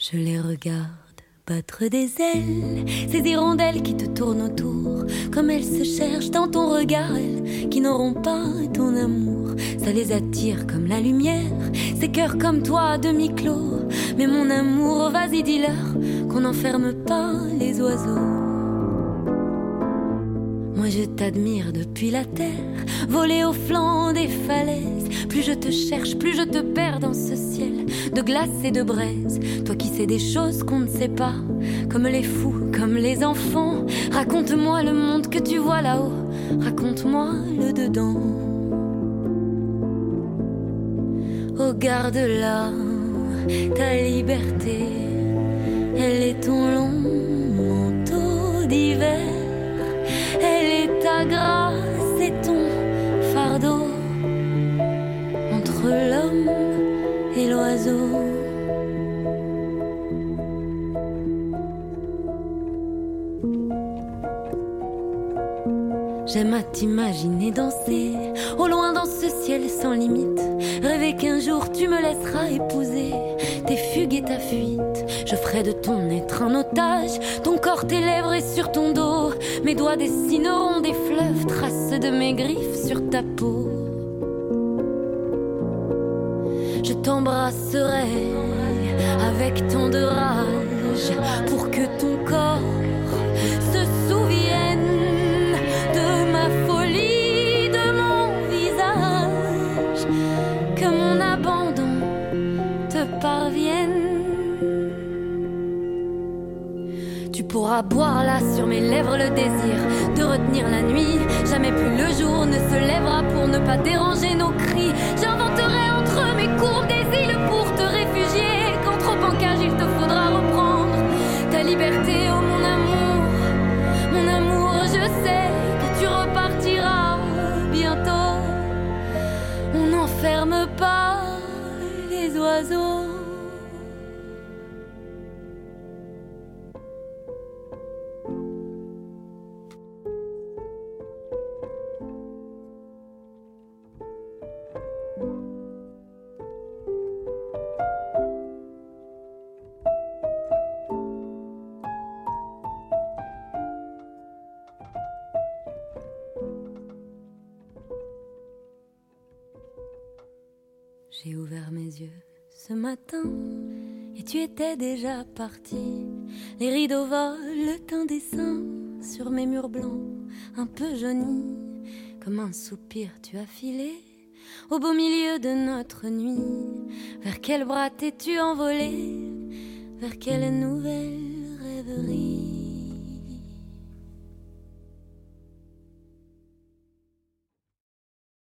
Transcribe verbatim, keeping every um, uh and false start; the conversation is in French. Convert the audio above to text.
Je les regarde battre des ailes, ces hirondelles qui te tournent autour, comme elles se cherchent dans ton regard, elles qui n'auront pas ton amour. Ça les attire comme la lumière, ces cœurs comme toi à demi-clos. Mais mon amour, vas-y dis-leur qu'on n'enferme pas les oiseaux. Moi je t'admire depuis la terre, voler au flanc des falaises. Plus je te cherche, plus je te perds dans ce ciel de glace et de braise. Toi qui sais des choses qu'on ne sait pas, comme les fous, comme les enfants. Raconte-moi le monde que tu vois là-haut, raconte-moi le dedans. Oh garde-la, ta liberté, elle est ton long manteau d'hiver. Elle est ta grâce et ton fardeau, entre l'homme et l'oiseau. J'aime à t'imaginer danser au loin dans ce ciel sans limite, rêver qu'un jour tu me laisseras épouser tes fugues et ta fuite. Je ferai de ton être un otage, ton corps, tes lèvres et sur ton dos. Mes doigts dessineront des fleuves, traces de mes griffes sur ta peau. Je t'embrasserai avec tant de rage pour que ton corps se souvienne de ma folie, de mon visage, que mon abandon te parvienne. Tu pourras boire là sur mes lèvres le désir de retenir la nuit. Jamais plus le jour ne se lèvera pour ne pas déranger nos cris. J'inventerai entre mes courbes des îles pour te réfugier, quand trop en cage il te faudra reprendre ta liberté. Oh mon amour, mon amour, je sais que tu repartiras bientôt. On n'enferme pas les oiseaux. J'ai ouvert mes yeux ce matin et tu étais déjà parti. Les rideaux volent un dessin sur mes murs blancs, un peu jaunis. Comme un soupir tu as filé au beau milieu de notre nuit. Vers quel bras t'es-tu envolé? Vers quelle nouvelle rêverie?